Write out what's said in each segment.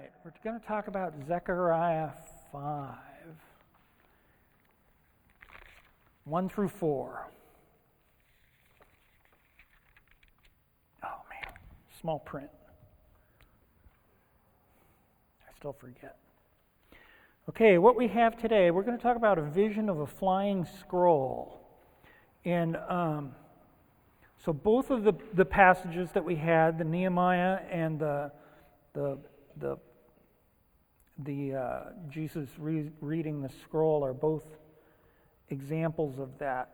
right, we're going to talk about Zechariah 5, 1 through 4. Oh man, small print. I still forget. Okay, what we have today, we're going to talk about a vision of a flying scroll. And so both of the passages that we had, the Nehemiah and the Jesus reading the scroll, are both examples of that.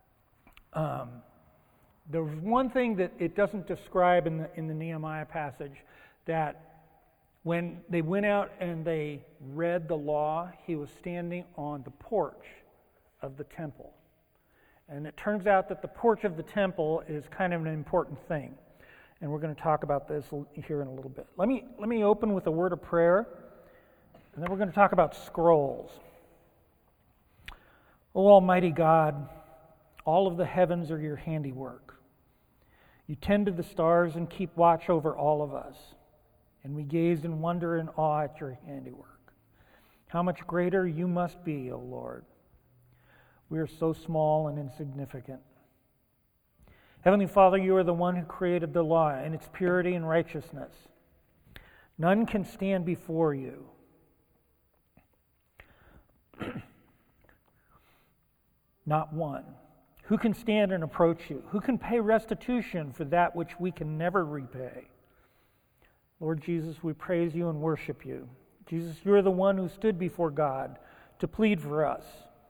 There's one thing that it doesn't describe in the Nehemiah passage, that when they went out and they read the law, he was standing on the porch of the temple. And it turns out that the porch of the temple is kind of an important thing. And we're going to talk about this here in a little bit. Let me open with a word of prayer, and then we're going to talk about scrolls. O Almighty God, all of the heavens are your handiwork. You tend to the stars and keep watch over all of us. And we gaze in wonder and awe at your handiwork. How much greater you must be, O Lord. We are so small and insignificant. Heavenly Father, you are the one who created the law in its purity and righteousness. None can stand before you. Not one. Who can stand and approach you? Who can pay restitution for that which we can never repay? Lord Jesus, we praise you and worship you. Jesus, you are the one who stood before God to plead for us.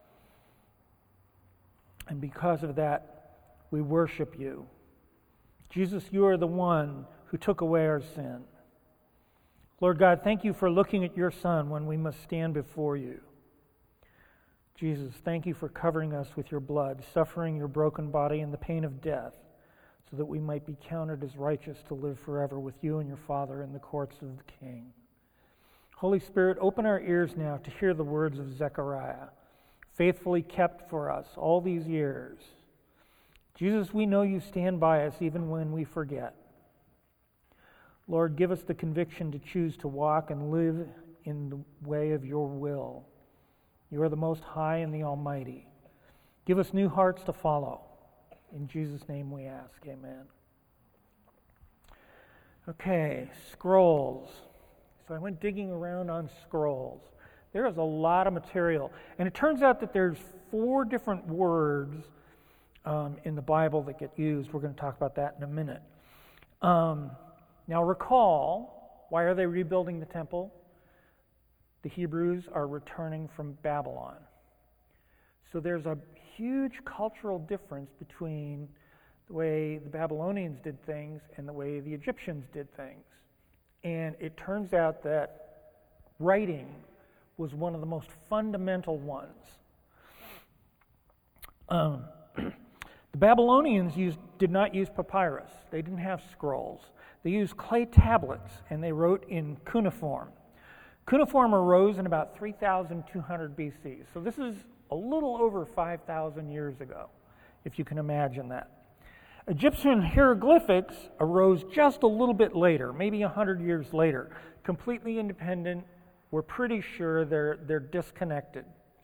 And because of that, we worship you. Jesus, you are the one who took away our sin. Lord God, thank you for looking at your Son when we must stand before you. Jesus, thank you for covering us with your blood, suffering your broken body and the pain of death, so that we might be counted as righteous to live forever with you and your Father in the courts of the King. Holy Spirit, open our ears now to hear the words of Zechariah, faithfully kept for us all these years. Jesus, we know you stand by us even when we forget. Lord, give us the conviction to choose to walk and live in the way of your will. You are the Most High and the Almighty. Give us new hearts to follow. In Jesus' name we ask, amen. Okay, scrolls. So I went digging around on scrolls. There is a lot of material. And it turns out that there's 4 different words in the Bible that get used. We're going to talk about that in a minute. Now recall, why are they rebuilding the temple? The Hebrews are returning from Babylon. So there's a huge cultural difference between the way the Babylonians did things and the way the Egyptians did things. And it turns out that writing was one of the most fundamental ones. The Babylonians did not use papyrus. They didn't have scrolls. They used clay tablets, and they wrote in cuneiform. Cuneiform arose in about 3,200 BC. So this is a little over 5,000 years ago, if you can imagine that. Egyptian hieroglyphics arose just a little bit later, maybe 100 years later, completely independent. We're pretty sure they're disconnected.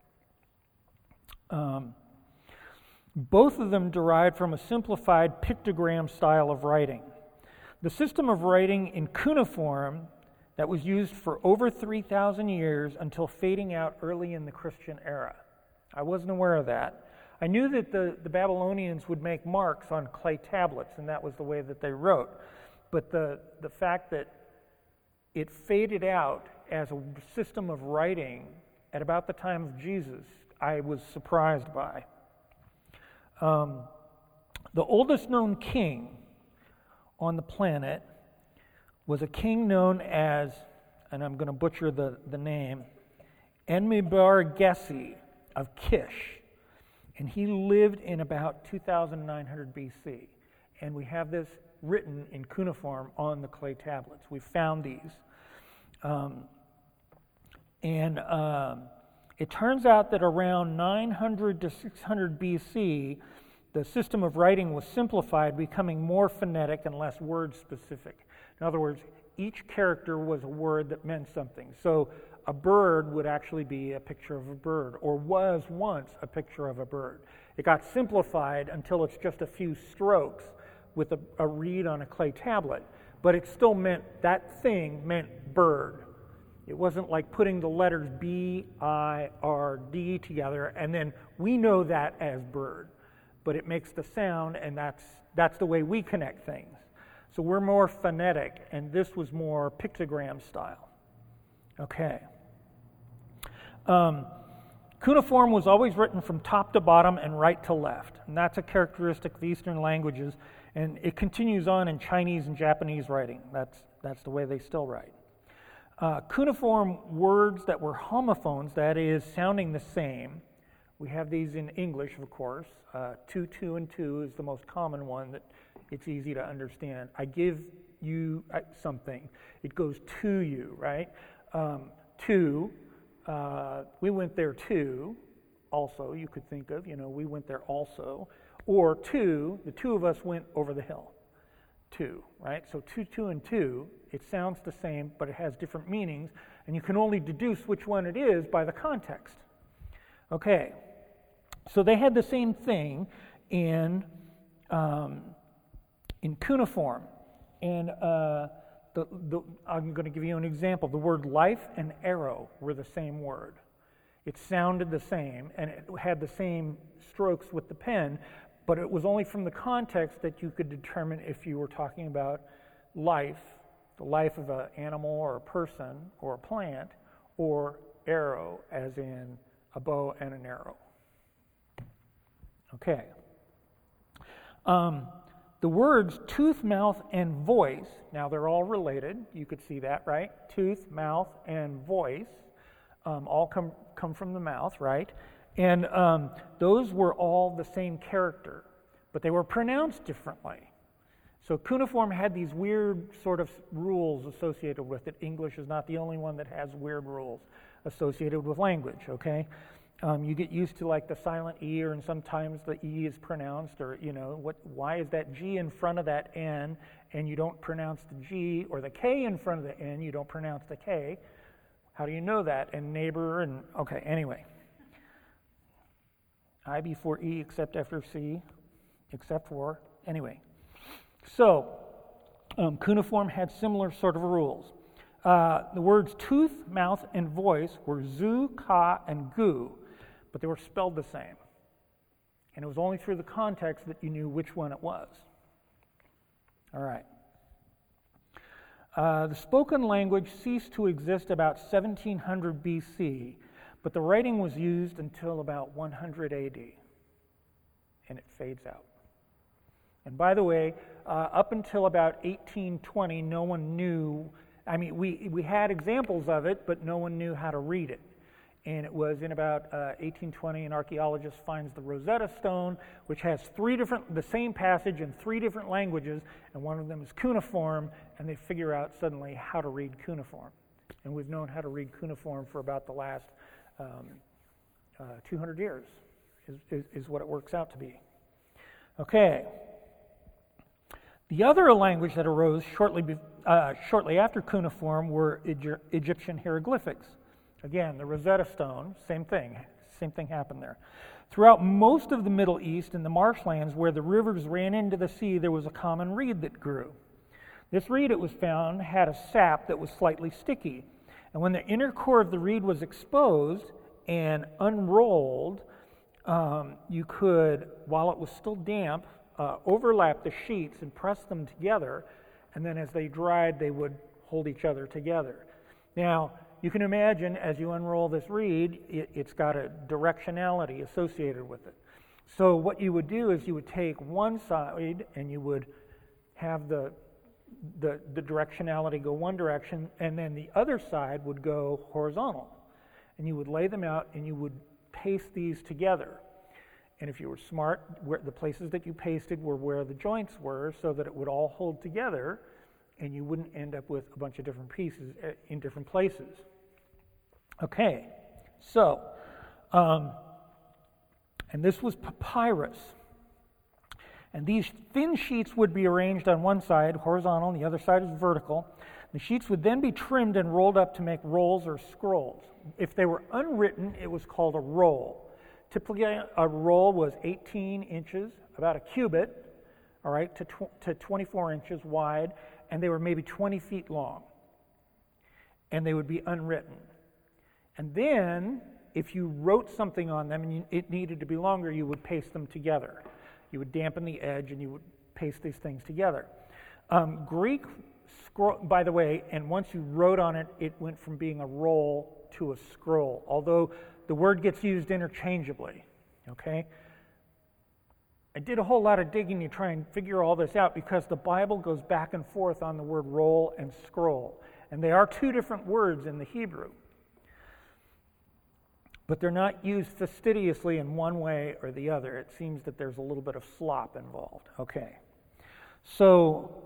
Both of them derived from a simplified pictogram style of writing. The system of writing in cuneiform that was used for over 3,000 years until fading out early in the Christian era. I wasn't aware of that. I knew that the Babylonians would make marks on clay tablets, and that was the way that they wrote. But the fact that it faded out as a system of writing at about the time of Jesus, I was surprised by. The oldest known king on the planet was a king known as, and I'm going to butcher the name, Enmebar-Gessi of Kish. And he lived in about 2,900 BC. And we have this written in cuneiform on the clay tablets. We found these. It turns out that around 900 to 600 BC, the system of writing was simplified, becoming more phonetic and less word specific. In other words, each character was a word that meant something. So a bird would actually be a picture of a bird, or was once a picture of a bird. It got simplified until it's just a few strokes with a reed on a clay tablet, but it still meant, that thing meant bird. It wasn't like putting the letters B-I-R-D together, and then we know that as bird, but it makes the sound, and that's the way we connect things. So we're more phonetic, and this was more pictogram style. Okay. Cuneiform was always written from top to bottom and right to left, and that's a characteristic of Eastern languages, and it continues on in Chinese and Japanese writing. That's the way they still write. Cuneiform words that were homophones, that is, sounding the same. We have these in English, of course. Two, and two is the most common one that it's easy to understand. I give you something. It goes to you, right? To, we went there too, also, you could think of, we went there also. Or to, the two of us went over the hill. To, right? So two, and two, it sounds the same, but it has different meanings, and you can only deduce which one it is by the context. Okay, so they had the same thing in cuneiform, and I'm going to give you an example. The word life and arrow were the same word. It sounded the same, and it had the same strokes with the pen, but it was only from the context that you could determine if you were talking about life, the life of an animal or a person or a plant, or arrow, as in a bow and an arrow. Okay. The words tooth, mouth, and voice, now they're all related. You could see that, right? Tooth, mouth, and voice all come from the mouth, right? And those were all the same character, but they were pronounced differently. So cuneiform had these weird sort of rules associated with it. English is not the only one that has weird rules associated with language, okay? You get used to like the silent E, and sometimes the E is pronounced, or why is that G in front of that N, and you don't pronounce the G, or the K in front of the N, you don't pronounce the K. How do you know that? And neighbor, and okay, anyway. I before E except after C, except for, anyway. So, cuneiform had similar sort of rules. The words tooth, mouth, and voice were zu, ka, and gu, but they were spelled the same. And it was only through the context that you knew which one it was. All right. The spoken language ceased to exist about 1700 BC, but the writing was used until about 100 AD, and it fades out. And by the way, up until about 1820, no one knew, we had examples of it, but no one knew how to read it. And it was in about 1820, an archaeologist finds the Rosetta Stone, which has the same passage in 3 different languages, and one of them is cuneiform, and they figure out suddenly how to read cuneiform. And we've known how to read cuneiform for about the last 200 years, is what it works out to be. Okay. The other language that arose shortly after cuneiform were Egyptian hieroglyphics. Again, the Rosetta Stone, same thing happened there. Throughout most of the Middle East and the marshlands where the rivers ran into the sea, there was a common reed that grew. This reed, it was found, had a sap that was slightly sticky. And when the inner core of the reed was exposed and unrolled, you could, while it was still damp, overlap the sheets and press them together, and then as they dried, they would hold each other together. Now, you can imagine as you unroll this reed, it's got a directionality associated with it. So what you would do is you would take one side and you would have the directionality go one direction, and then the other side would go horizontal. And you would lay them out and you would paste these together. And if you were smart, the places that you pasted were where the joints were, so that it would all hold together and you wouldn't end up with a bunch of different pieces in different places. Okay, so, and this was papyrus. And these thin sheets would be arranged on one side, horizontal, and the other side is vertical. The sheets would then be trimmed and rolled up to make rolls or scrolls. If they were unwritten, it was called a roll. Typically, a roll was 18 inches, about a cubit, all right, to 24 inches wide, and they were maybe 20 feet long. And they would be unwritten. And then, if you wrote something on them and it needed to be longer, you would paste them together. You would dampen the edge and you would paste these things together. Greek scroll, by the way, and once you wrote on it, it went from being a roll to a scroll, although the word gets used interchangeably, okay? I did a whole lot of digging to try and figure all this out because the Bible goes back and forth on the word roll and scroll, and they are two different words in the Hebrew. But they're not used fastidiously in one way or the other. It seems that there's a little bit of slop involved. Okay. So,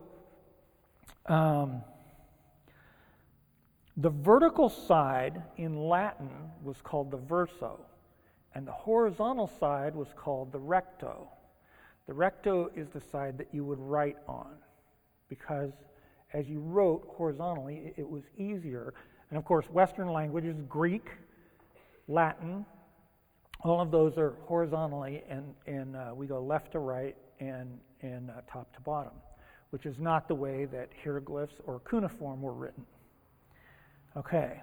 the vertical side in Latin was called the verso, and the horizontal side was called the recto. The recto is the side that you would write on, because as you wrote horizontally, it was easier. And of course, Western languages, Greek, Latin, all of those are horizontally, and we go left to right and top to bottom, which is not the way that hieroglyphs or cuneiform were written. Okay.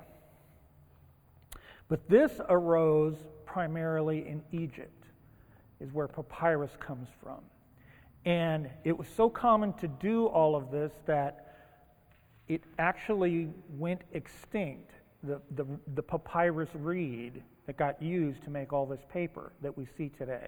But this arose primarily in Egypt, is where papyrus comes from. And it was so common to do all of this that it actually went extinct. The papyrus reed that got used to make all this paper that we see today.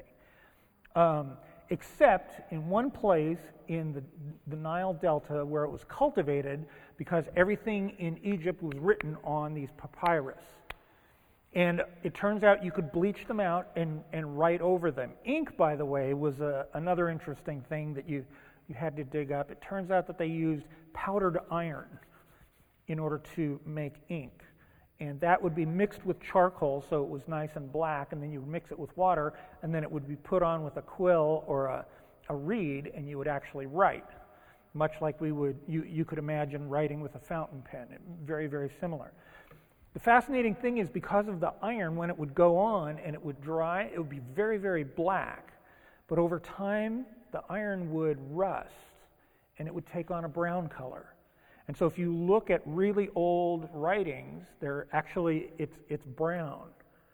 Except in one place in the Nile Delta where it was cultivated, because everything in Egypt was written on these papyrus. And it turns out you could bleach them out and write over them. Ink, by the way, was another interesting thing that you had to dig up. It turns out that they used powdered iron in order to make ink. And that would be mixed with charcoal so it was nice and black, and then you would mix it with water, and then it would be put on with a quill or a reed, and you would actually write, much like you could imagine writing with a fountain pen. Very, very similar. The fascinating thing is, because of the iron, when it would go on and it would dry, it would be very, very black. But over time, the iron would rust, and it would take on a brown color. And so if you look at really old writings, they're actually, it's brown.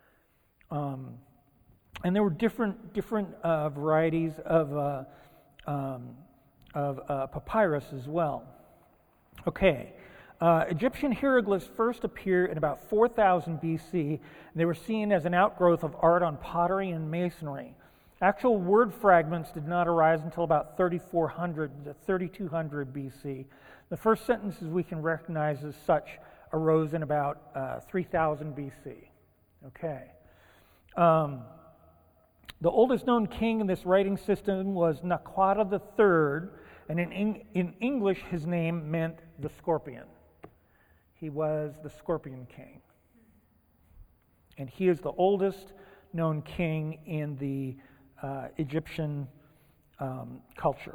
And there were different varieties of papyrus as well. Okay, Egyptian hieroglyphs first appear in about 4000 BC, and they were seen as an outgrowth of art on pottery and masonry. Actual word fragments did not arise until about 3400 to 3200 BC. The first sentences we can recognize as such arose in about 3000 BC. Okay. The oldest known king in this writing system was Naquata III, and in English his name meant the scorpion. He was the scorpion king. And he is the oldest known king in the Egyptian culture.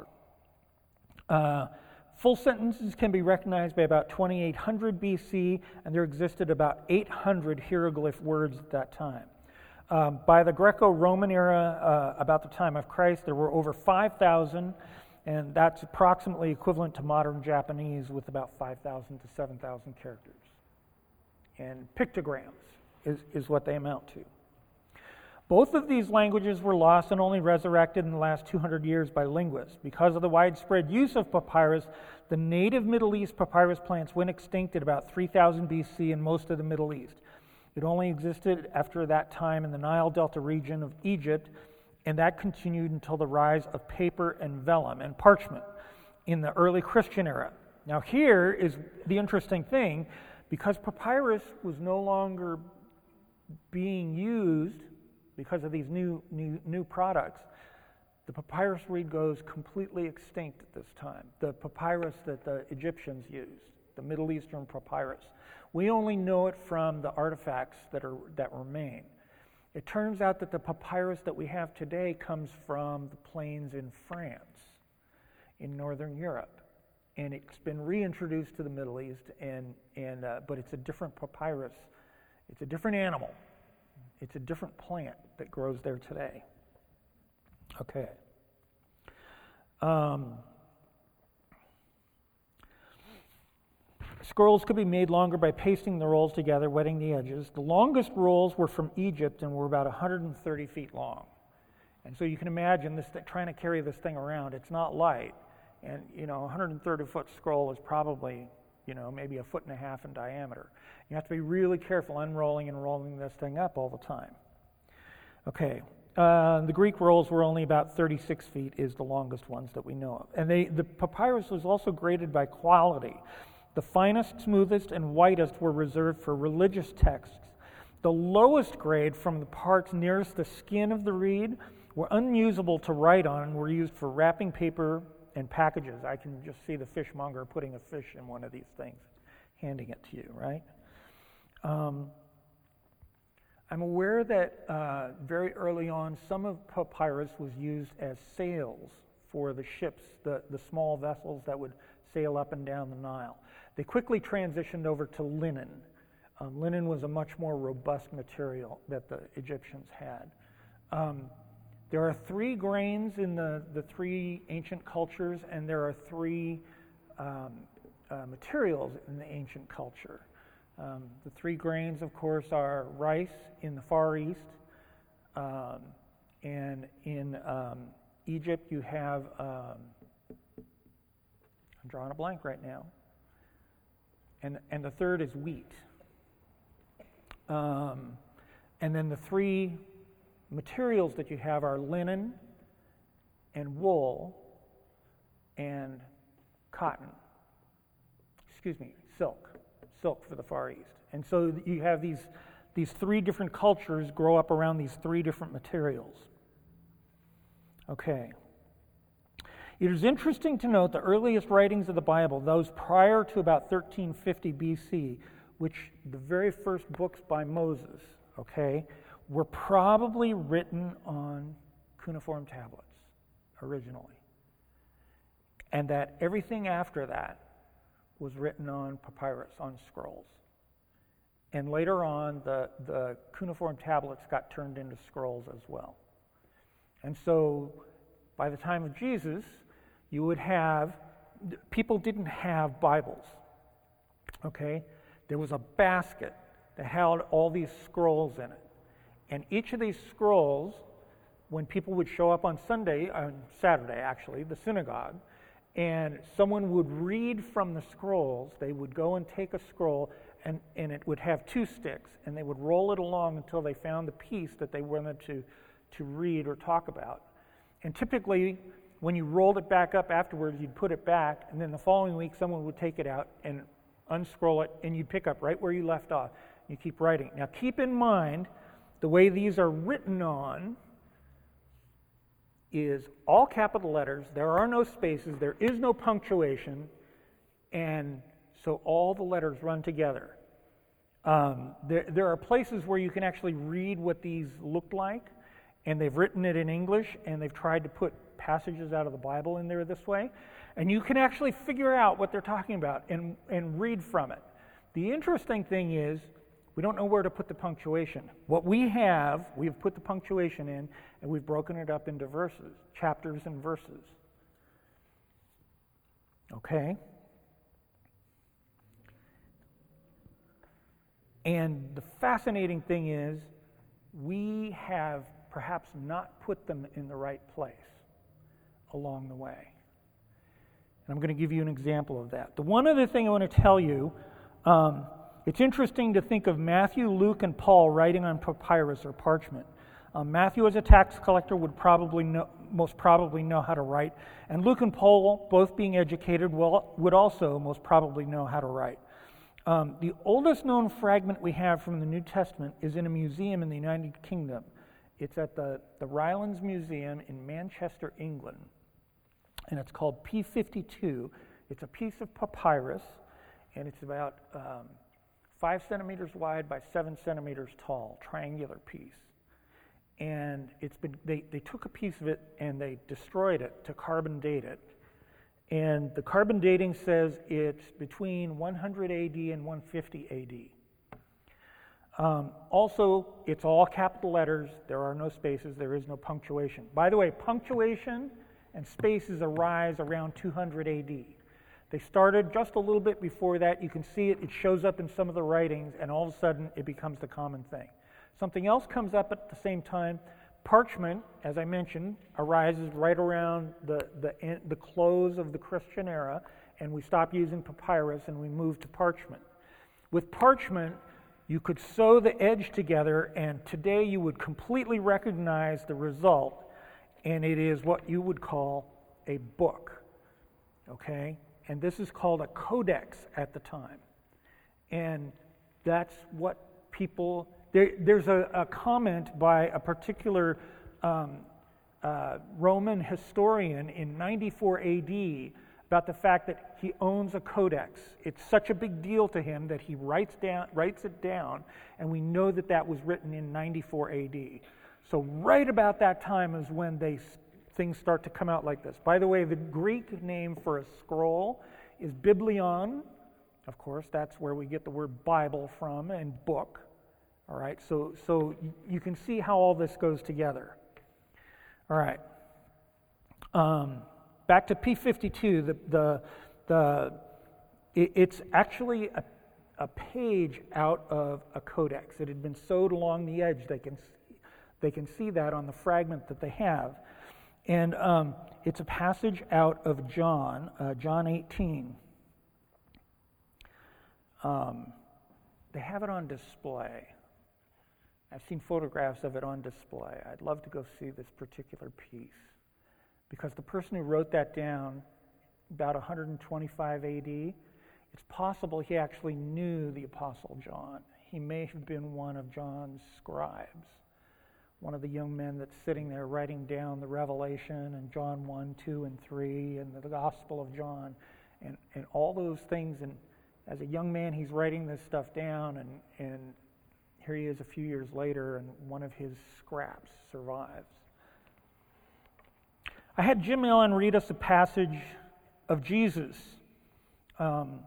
Full sentences can be recognized by about 2800 BC, and there existed about 800 hieroglyph words at that time. By the Greco-Roman era, about the time of Christ, there were over 5,000, and that's approximately equivalent to modern Japanese with about 5,000 to 7,000 characters. And pictograms is what they amount to. Both of these languages were lost and only resurrected in the last 200 years by linguists. Because of the widespread use of papyrus, the native Middle East papyrus plants went extinct at about 3000 BC in most of the Middle East. It only existed after that time in the Nile Delta region of Egypt, and that continued until the rise of paper and vellum and parchment in the early Christian era. Now here is the interesting thing, because papyrus was no longer being used because of these new products, the papyrus reed goes completely extinct at this time. The papyrus that the Egyptians used, the Middle Eastern papyrus. We only know it from the artifacts that remain. It turns out that the papyrus that we have today comes from the plains in France, in northern Europe. and it's been reintroduced to the Middle East, but it's a different papyrus. It's a different animal. It's a different plant that grows there today. Okay. Scrolls could be made longer by pasting the rolls together, wetting the edges. The longest rolls were from Egypt and were about 130 feet long. And so you can imagine this trying to carry this thing around. It's not light. And, a 130-foot scroll is probably, maybe a foot and a half in diameter. You have to be really careful unrolling and rolling this thing up all the time. Okay. The Greek rolls were only about 36 feet is the longest ones that we know of. And the papyrus was also graded by quality. The finest, smoothest, and whitest were reserved for religious texts. The lowest grade from the parts nearest the skin of the reed were unusable to write on and were used for wrapping paper and packages. I can just see the fishmonger putting a fish in one of these things, handing it to you, right? I'm aware that very early on, some of papyrus was used as sails for the ships, the small vessels that would sail up and down the Nile. They quickly transitioned over to linen. Linen was a much more robust material that the Egyptians had. There are 3 grains in the 3 ancient cultures, and there are 3 materials in the ancient culture. The 3 grains, of course, are rice in the Far East, and in Egypt you have, I'm drawing a blank right now, and the third is wheat. And then the 3 materials that you have are linen and wool and cotton. Silk for the Far East. And so you have these 3 different cultures grow up around these 3 different materials. Okay. It is interesting to note the earliest writings of the Bible, those prior to about 1350 BC, which the very first books by Moses, okay, were probably written on cuneiform tablets originally. And that everything after that was written on papyrus, on scrolls. And later on, the cuneiform tablets got turned into scrolls as well. And so by the time of Jesus, you would have, people didn't have Bibles, okay? There was a basket that held all these scrolls in it. And each of these scrolls, when people would show up on Saturday actually, the synagogue, and someone would read from the scrolls, they would go and take a scroll, and it would have 2 sticks, and they would roll it along until they found the piece that they wanted to read or talk about. And typically, when you rolled it back up afterwards, you'd put it back, and then the following week someone would take it out and unscroll it, and you'd pick up right where you left off. You keep writing. Now keep in mind, the way these are written on is all capital letters. There are no spaces. There is no punctuation. And so all the letters run together. There are places where you can actually read what these looked like, and they've written it in English, and they've tried to put passages out of the Bible in there this way. And you can actually figure out what they're talking about and read from it. The interesting thing is, we don't know where to put the punctuation. What we've put the punctuation in, and we've broken it up into verses, chapters and verses. Okay? And the fascinating thing is, we have perhaps not put them in the right place along the way. And I'm going to give you an example of that. The one other thing I want to tell you, it's interesting to think of Matthew, Luke, and Paul writing on papyrus or parchment. Matthew, as a tax collector, would most probably know how to write, and Luke and Paul, both being educated, would also most probably know how to write. The oldest known fragment we have from the New Testament is in a museum in the United Kingdom. It's at the Rylands Museum in Manchester, England, and it's called P52. It's a piece of papyrus, and it's about 5 centimeters wide by 7 centimeters tall, triangular piece. And they took a piece of it and they destroyed it to carbon date it. And the carbon dating says it's between 100 AD and 150 AD. Also, it's all capital letters. There are no spaces. There is no punctuation. By the way, punctuation and spaces arise around 200 AD. They started just a little bit before that. You can see it. It shows up in some of the writings, and all of a sudden, it becomes the common thing. Something else comes up at the same time. Parchment, as I mentioned, arises right around the close of the Christian era, and we stop using papyrus and we move to parchment. With parchment, you could sew the edge together, and today you would completely recognize the result, and it is what you would call a book, okay? And this is called a codex at the time. And that's what people... There's a comment by a particular Roman historian in 94 AD about the fact that he owns a codex. It's such a big deal to him that he writes it down, and we know that that was written in 94 AD. So right about that time is when things start to come out like this. By the way, the Greek name for a scroll is biblion. Of course, that's where we get the word Bible from, and book. All right, so you can see how all this goes together. All right, back to P52. It's actually a page out of a codex. It had been sewed along the edge. They can see that on the fragment that they have, and it's a passage out of John 18. They have it on display. I've seen photographs of it on display. I'd love to go see this particular piece, because the person who wrote that down about 125 AD, it's possible he actually knew the Apostle John. He may have been one of John's scribes, one of the young men that's sitting there writing down the Revelation and John 1, 2, and 3, and the Gospel of John, and all those things. And as a young man, he's writing this stuff down, and here he is a few years later, and one of his scraps survives. I had Jim Allen read us a passage of Jesus from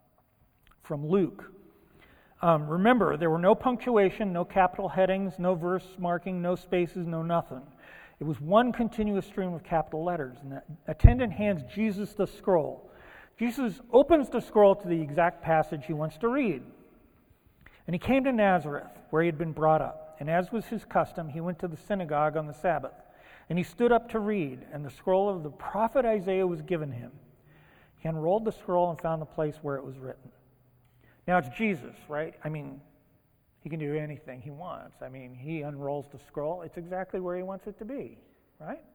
Luke. Remember, there were no punctuation, no capital headings, no verse marking, no spaces, no nothing. It was one continuous stream of capital letters. And the attendant hands Jesus the scroll. Jesus opens the scroll to the exact passage he wants to read. And he came to Nazareth, where he had been brought up. And as was his custom, he went to the synagogue on the Sabbath. And he stood up to read, and the scroll of the prophet Isaiah was given him. He unrolled the scroll and found the place where it was written. Now, it's Jesus, right? I mean, he can do anything he wants. I mean, he unrolls the scroll. It's exactly where he wants it to be, right?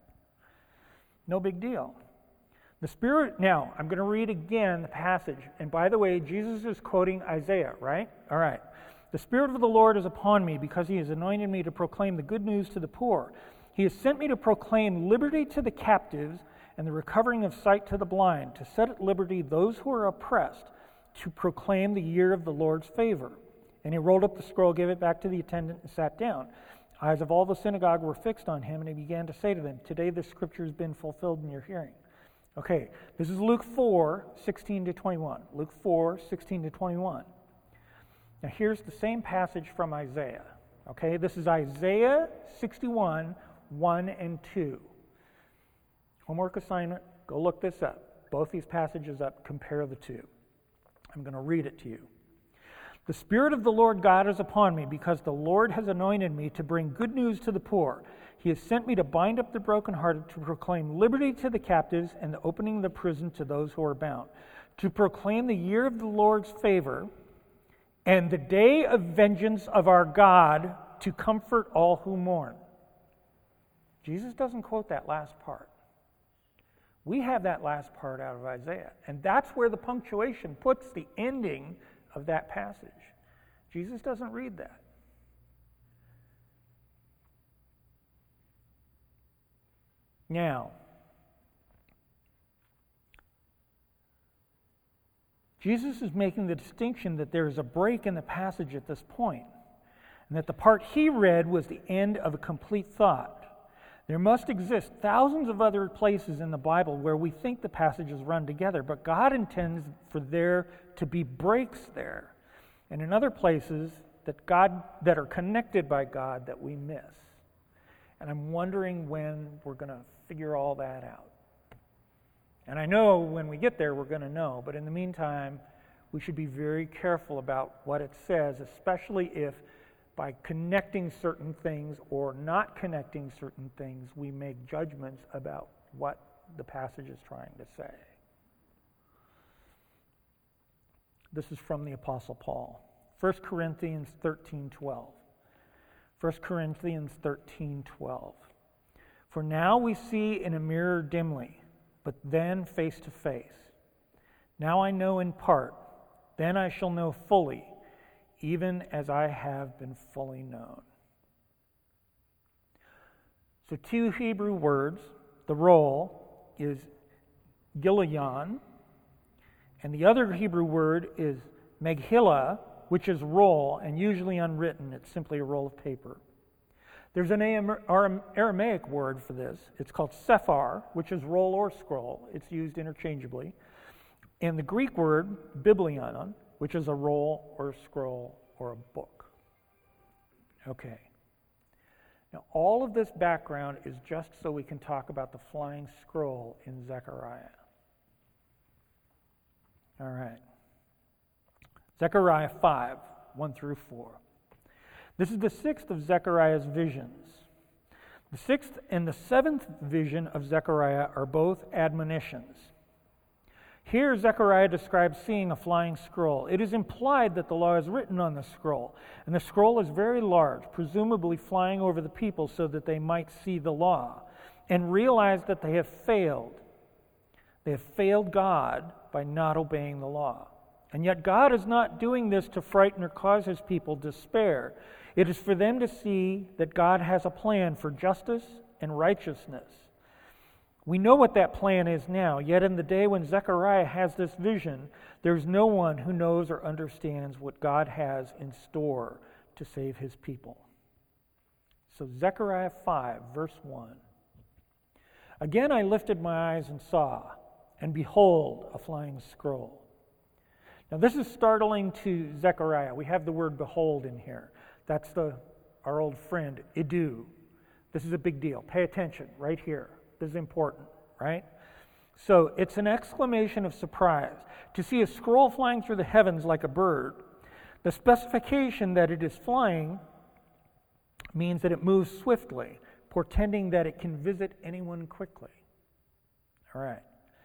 No big deal. The Spirit, now, I'm going to read again the passage. And by the way, Jesus is quoting Isaiah, right? All right. The Spirit of the Lord is upon me, because he has anointed me to proclaim the good news to the poor. He has sent me to proclaim liberty to the captives and the recovering of sight to the blind, to set at liberty those who are oppressed, to proclaim the year of the Lord's favor. And he rolled up the scroll, gave it back to the attendant, and sat down. Eyes of all the synagogue were fixed on him, and he began to say to them, "Today this scripture has been fulfilled in your hearing." Okay, this is Luke 4, 16 to 21. Luke 4, 16 to 21. Now here's the same passage from Isaiah. Okay, this is Isaiah 61, 1 and 2. Homework assignment, go look this up. Both these passages up, compare the two. I'm going to read it to you. The Spirit of the Lord God is upon me, because the Lord has anointed me to bring good news to the poor. He has sent me to bind up the brokenhearted, to proclaim liberty to the captives and the opening of the prison to those who are bound, to proclaim the year of the Lord's favor and the day of vengeance of our God, to comfort all who mourn. Jesus doesn't quote that last part. We have that last part out of Isaiah, and that's where the punctuation puts the ending of that passage. Jesus doesn't read that. Now, Jesus is making the distinction that there is a break in the passage at this point, and that the part he read was the end of a complete thought. There must exist thousands of other places in the Bible where we think the passages run together, but God intends for there to be breaks there, and in other places that are connected by God that we miss. And I'm wondering when we're going to figure all that out. And I know when we get there we're going to know, but in the meantime, we should be very careful about what it says, especially if by connecting certain things or not connecting certain things, we make judgments about what the passage is trying to say. This is from the Apostle Paul. 1 Corinthians 13:12. 1 Corinthians 13:12. For now we see in a mirror dimly, but then face to face. Now I know in part, then I shall know fully, even as I have been fully known. So 2 Hebrew words. The role is gilayon, and the other Hebrew word is megillah, which is roll, and usually unwritten. It's simply a roll of paper. There's an Aramaic word for this. It's called sephar, which is roll or scroll. It's used interchangeably. And the Greek word biblion, which is a roll or a scroll or a book. Okay. Now, all of this background is just so we can talk about the flying scroll in Zechariah. All right. Zechariah 5, 1 through 4. This is the 6th of Zechariah's visions. The 6th and the 7th vision of Zechariah are both admonitions. Here, Zechariah describes seeing a flying scroll. It is implied that the law is written on the scroll, and the scroll is very large, presumably flying over the people so that they might see the law and realize that they have failed. They have failed God by not obeying the law. And yet God is not doing this to frighten or cause his people despair. It is for them to see that God has a plan for justice and righteousness. We know what that plan is now, yet in the day when Zechariah has this vision, there's no one who knows or understands what God has in store to save his people. So Zechariah 5, verse 1. Again I lifted my eyes and saw, and behold, a flying scroll. Now this is startling to Zechariah. We have the word behold in here. That's our old friend, idu. This is a big deal. Pay attention right here. This is important, right? So it's an exclamation of surprise. To see a scroll flying through the heavens like a bird, the specification that it is flying means that it moves swiftly, portending that it can visit anyone quickly. All right.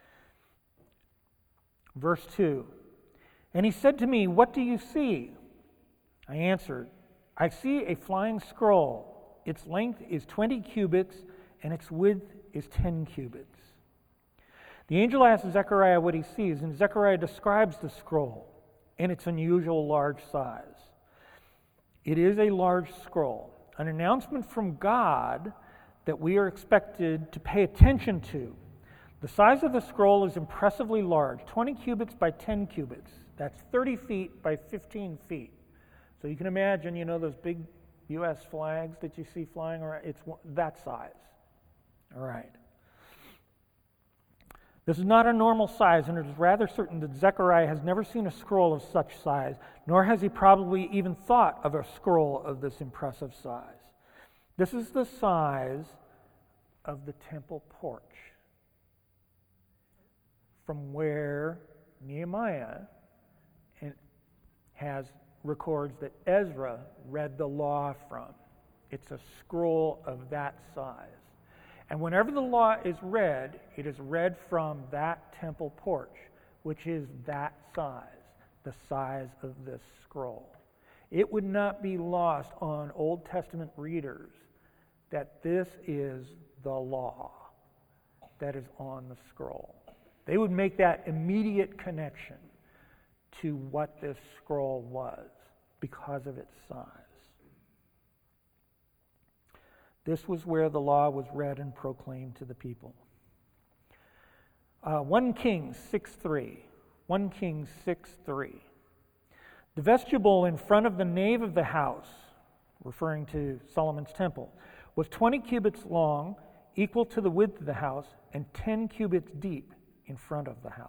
Verse 2. And he said to me, "What do you see?" I answered, "I see a flying scroll. Its length is 20 cubits, and its width is 10 cubits. The angel asks Zechariah what he sees, and Zechariah describes the scroll and its unusual large size. It is a large scroll, an announcement from God that we are expected to pay attention to. The size of the scroll is impressively large, 20 cubits by 10 cubits. That's 30 feet by 15 feet. So you can imagine, those big U.S. flags that you see flying around, it's that size. All right. This is not a normal size, and it is rather certain that Zechariah has never seen a scroll of such size, nor has he probably even thought of a scroll of this impressive size. This is the size of the temple porch, from where Nehemiah records that Ezra read the law from. It's a scroll of that size. And whenever the law is read, it is read from that temple porch, which is that size, the size of this scroll. It would not be lost on Old Testament readers that this is the law that is on the scroll. They would make that immediate connection to what this scroll was because of its size. This was where the law was read and proclaimed to the people. 1 Kings 6:3. 1 Kings 6:3. The vestibule in front of the nave of the house, referring to Solomon's temple, was 20 cubits long equal to the width of the house, and 10 cubits deep in front of the house.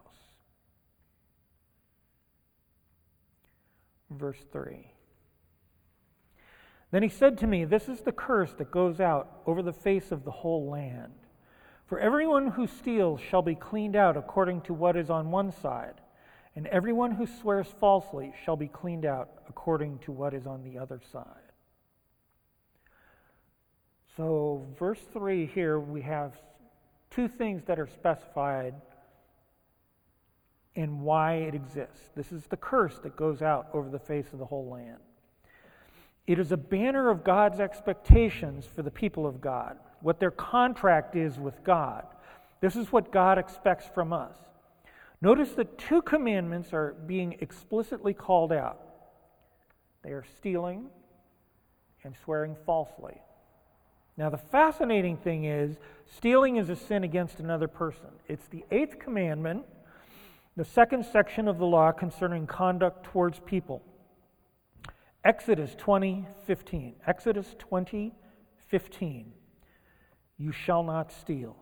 Verse 3. Then he said to me, this is the curse that goes out over the face of the whole land. For everyone who steals shall be cleaned out according to what is on one side, and everyone who swears falsely shall be cleaned out according to what is on the other side. So, verse 3 here, we have two things that are specified and why it exists. This is the curse that goes out over the face of the whole land. It is a banner of God's expectations for the people of God, what their contract is with God. This is what God expects from us. Notice that two commandments are being explicitly called out. They are stealing and swearing falsely. Now, the fascinating thing is, stealing is a sin against another person. It's the 8th commandment, the second section of the law concerning conduct towards people. Exodus 20:15. Exodus 20:15. You shall not steal.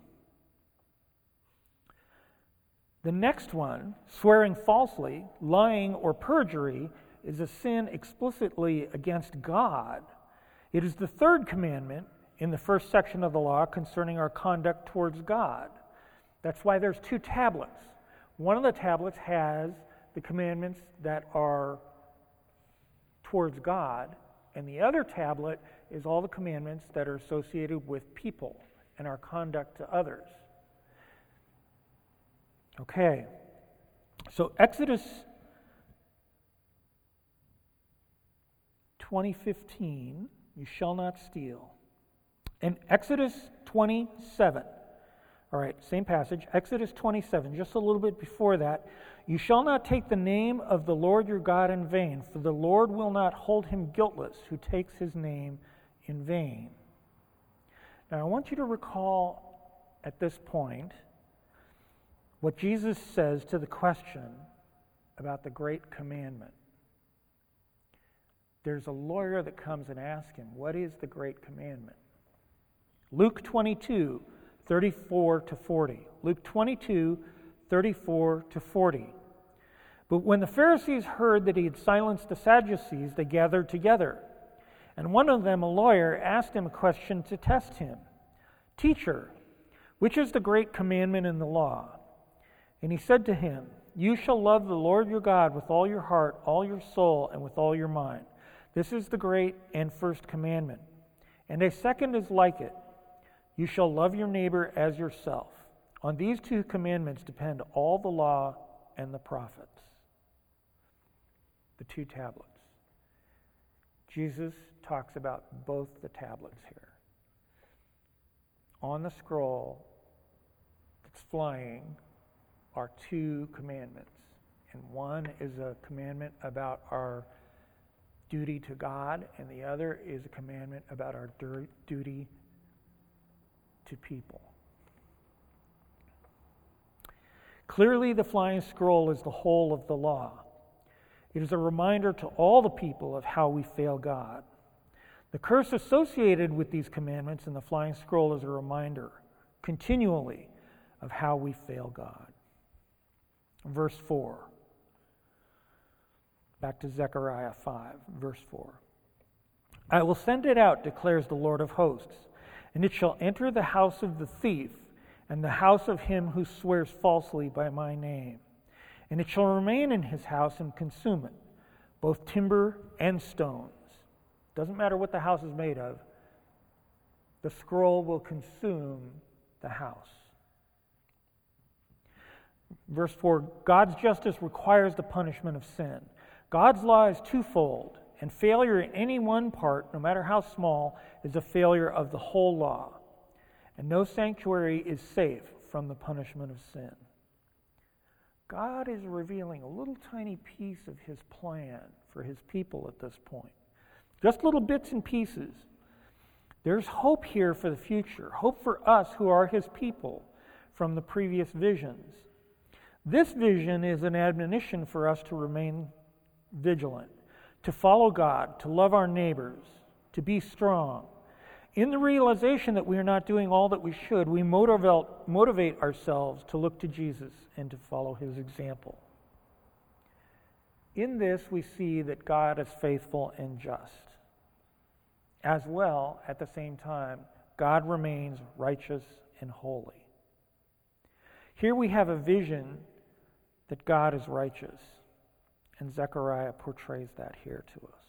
The next one, swearing falsely, lying, or perjury, is a sin explicitly against God. It is the 3rd commandment in the first section of the law concerning our conduct towards God. That's why there's 2 tablets. One of the tablets has the commandments that are towards God, and the other tablet is all the commandments that are associated with people and our conduct to others. Okay, so Exodus 20:15, you shall not steal. And Exodus 27, all right, same passage, Exodus 27, just a little bit before that, you shall not take the name of the Lord your God in vain, for the Lord will not hold him guiltless who takes his name in vain. Now, I want you to recall at this point what Jesus says to the question about the great commandment. There's a lawyer that comes and asks him, what is the great commandment? Luke 22:34-40. Luke 22:34-40. But when the Pharisees heard that he had silenced the Sadducees, they gathered together. And one of them, a lawyer, asked him a question to test him. Teacher, which is the great commandment in the law? And he said to him, you shall love the Lord your God with all your heart, all your soul, and with all your mind. This is the great and first commandment. And a second is like it. You shall love your neighbor as yourself. On these 2 commandments depend all the law and the prophets. The 2 tablets. Jesus talks about both the tablets here. On the scroll that's flying are 2 commandments. And one is a commandment about our duty to God, and the other is a commandment about our duty to people. Clearly, the flying scroll is the whole of the law. It is a reminder to all the people of how we fail God. The curse associated with these commandments in the flying scroll is a reminder continually of how we fail God. Verse 4. Back to Zechariah 5, verse 4. I will send it out, declares the Lord of hosts, and it shall enter the house of the thief and the house of him who swears falsely by my name. And it shall remain in his house and consume it, both timber and stones. Doesn't matter what the house is made of. The scroll will consume the house. Verse 4, God's justice requires the punishment of sin. God's law is twofold, and failure in any one part, no matter how small, is a failure of the whole law. And no sanctuary is safe from the punishment of sin. God is revealing a little tiny piece of his plan for his people at this point. Just little bits and pieces. There's hope here for the future, hope for us who are his people from the previous visions. This vision is an admonition for us to remain vigilant, to follow God, to love our neighbors, to be strong. In the realization that we are not doing all that we should, we motivate ourselves to look to Jesus and to follow his example. In this, we see that God is faithful and just. As well, at the same time, God remains righteous and holy. Here we have a vision that God is righteous, and Zechariah portrays that here to us.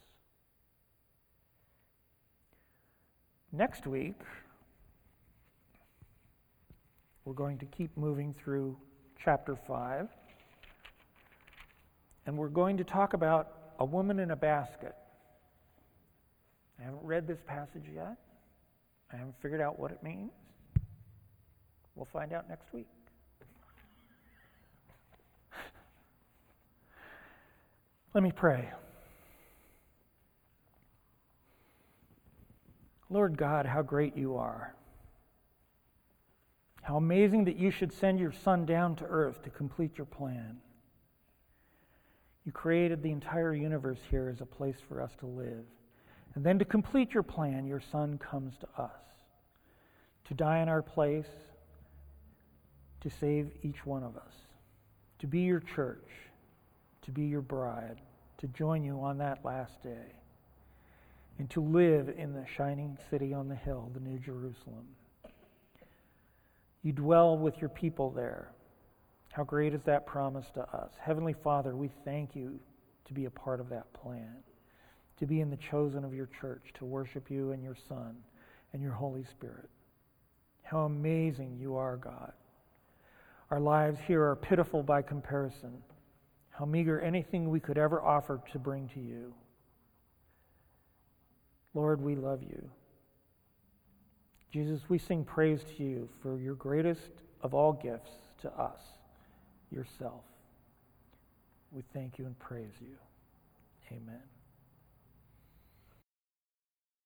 Next week, we're going to keep moving through chapter 5, and we're going to talk about a woman in a basket. I haven't read this passage yet. I haven't figured out what it means. We'll find out next week. Let me pray. Lord God, how great you are. How amazing that you should send your Son down to earth to complete your plan. You created the entire universe here as a place for us to live. And then to complete your plan, your Son comes to us, to die in our place, to save each one of us, to be your church, to be your bride, to join you on that last day, and to live in the shining city on the hill, the New Jerusalem. You dwell with your people there. How great is that promise to us? Heavenly Father, we thank you to be a part of that plan, to be in the chosen of your church, to worship you and your Son and your Holy Spirit. How amazing you are, God. Our lives here are pitiful by comparison. How meager anything we could ever offer to bring to you. Lord, we love you. Jesus, we sing praise to you for your greatest of all gifts to us, yourself. We thank you and praise you. Amen.